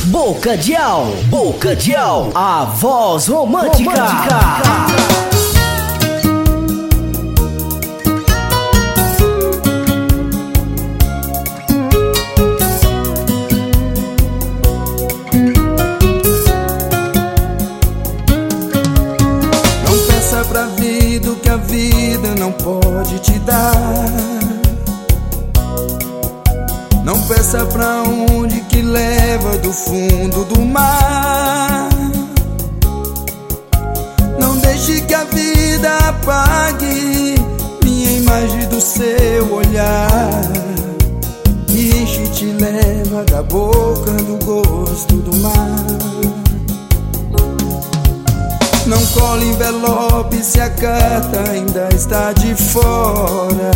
Bocadial, a voz romântica. Não peça pra vida o que a vida não pode te dar. Não peça pra onde que leva do fundo do mar. Não deixe que a vida apague minha imagem do seu olhar. Me enche e te leva da boca do gosto do mar. Não cole envelope se a carta ainda está de fora.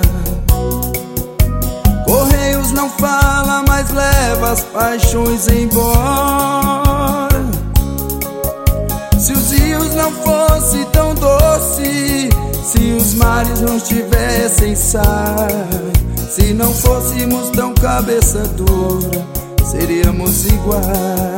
Correios não fala, mas leva as paixões embora. Se os rios não fossem tão doces, se os mares não tivessem sal, se não fôssemos tão cabeça dura, seríamos iguais.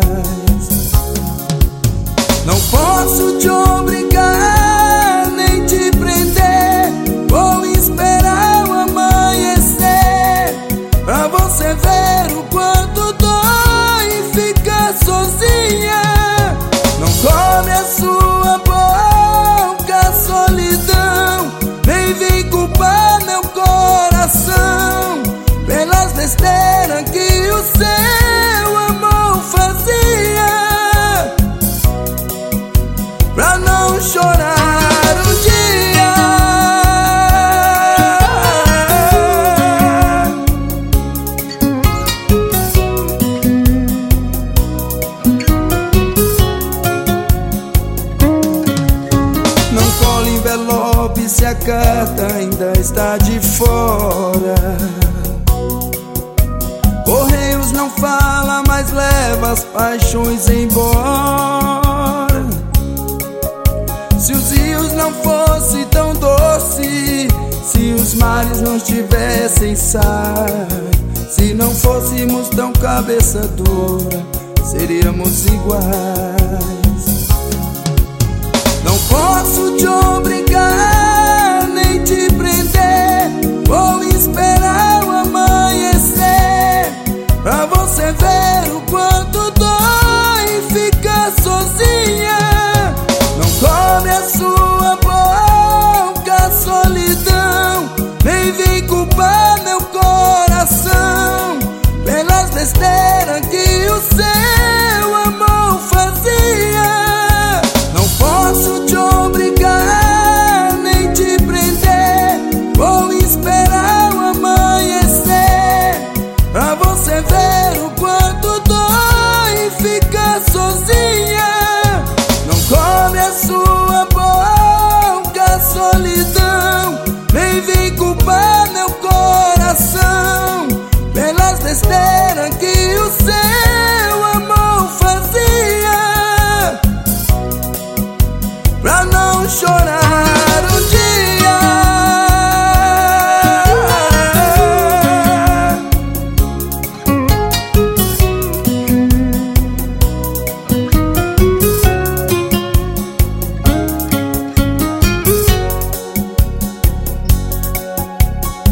Não posso te obrigar, nem te prender. Vou esperar o amanhecer, pra você ver o quanto dói ficar sozinha. Não come a sua boca a solidão, nem vem culpar meu coração pelas besteiras que o seu amor fazia, pra não chorar um dia. Não cole envelope se a carta ainda está de fora. Correios não fala, mas leva as paixões embora. Se os rios não fossem tão doces, se os mares não tivessem sal, se não fôssemos tão cabeça dura, seríamos iguais. Não posso te obrigar, nem te prender. Vou esperar o amanhecer, pra você ver o quanto dói ficar sozinha. Não come a sua boca a solidão, nem vem culpar meu coração pelas besteiras que o seu amor fazia. Não posso te obrigar, nem te prender. Vou esperar o amanhecer, pra você ver o quanto dói ficar sozinha. Não come a sua boca a solidão, nem vem culpar meu coração pelas besteiras que o seu